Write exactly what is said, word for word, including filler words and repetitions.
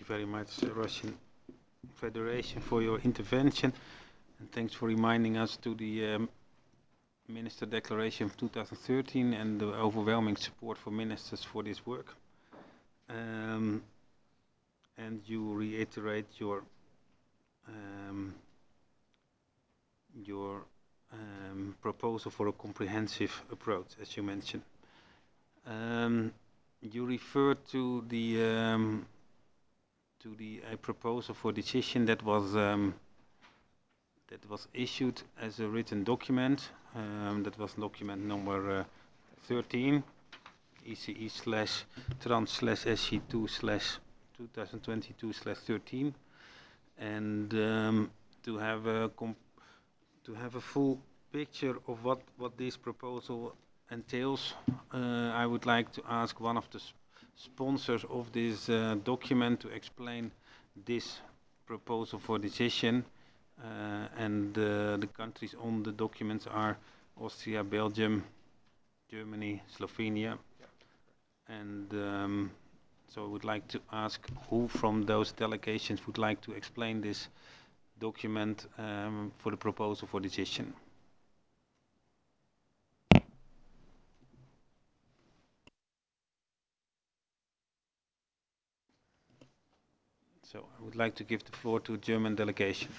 very much, uh, Russian Federation, for your intervention, and thanks for reminding us to the um, Minister Declaration of two thousand thirteen and the overwhelming support for ministers for this work. Um, and you reiterate your um, your um, proposal for a comprehensive approach, as you mentioned. Um, you referred to the um, to the a proposal for decision that was um, that was issued as a written document. Um, that was document number uh, thirteen, E C E slash trans slash S C two slash two thousand twenty-two slash thirteen, and um, to have a comp to have a full picture of what what this proposal entails, uh, I would like to ask one of the sp sponsors of this uh, document to explain this proposal for decision. Uh, and uh, the countries on the documents are Austria, Belgium, Germany, Slovenia. And um, so I would like to ask who from those delegations would like to explain this document um, for the proposal for decision. So I would like to give the floor to German delegation.